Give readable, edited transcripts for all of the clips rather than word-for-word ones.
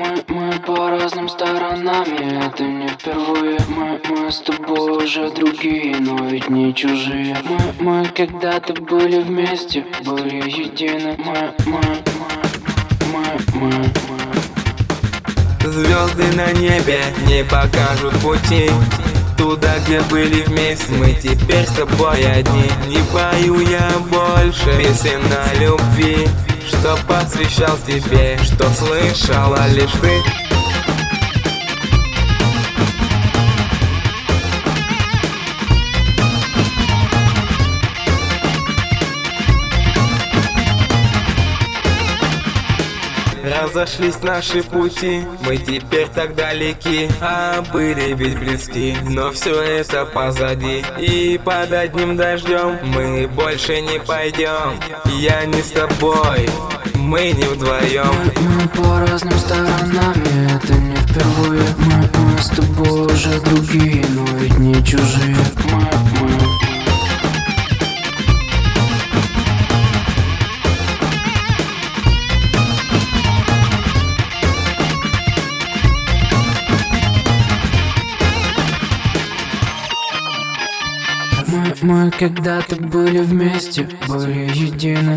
Мы по разным сторонам, и это не впервые. Мы с тобой уже другие, но ведь не чужие. Мы когда-то были вместе, были едины. Звезды на небе не покажут пути туда, где были вместе. Мы теперь с тобой одни. Не пою я больше песен о любви, что посвящал тебе, что слышала лишь ты. Разошлись наши пути, мы теперь так далеки, а были ведь близки, но все это позади. И под одним дождем мы больше не пойдем. Я не с тобой, мы не вдвоем. Мы по разным сторонам, и это не впервые. Мы с тобой уже другие, но ведь не чужие. Мы когда-то были вместе, были едины.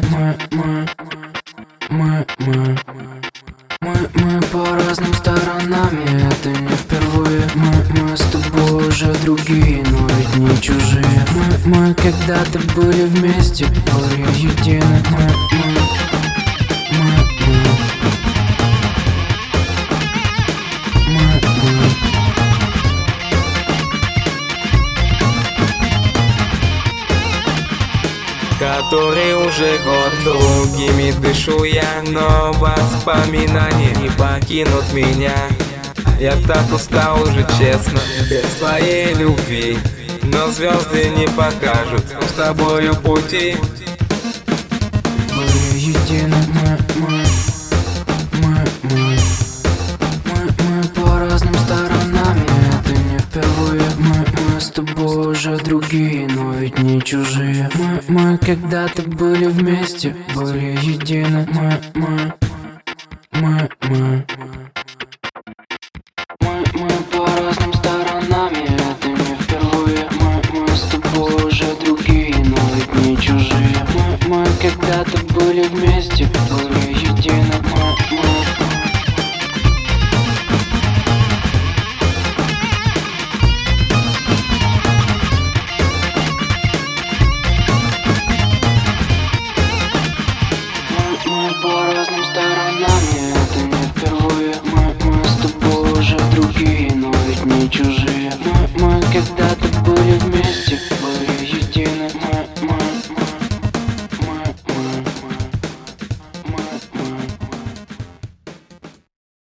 Мы по разным сторонам, и это не впервые. Мы с тобой уже другие, но ведь не чужие. Мы когда-то были вместе, были едины. Который уже год другими дышу я, но воспоминания не покинут меня. Я так устал уже, честно, без твоей любви, но звезды не покажут с тобою пути. Мы едины, мы по разным сторонам, и это не впервые. Мы с тобой уже другие, но ведь не чужие. Мы когда-то были вместе, были едины. Мы по разным сторонам, и это не впервые. Мы с тобой уже другие, но ведь не чужие. Мы когда-то были вместе, были едины.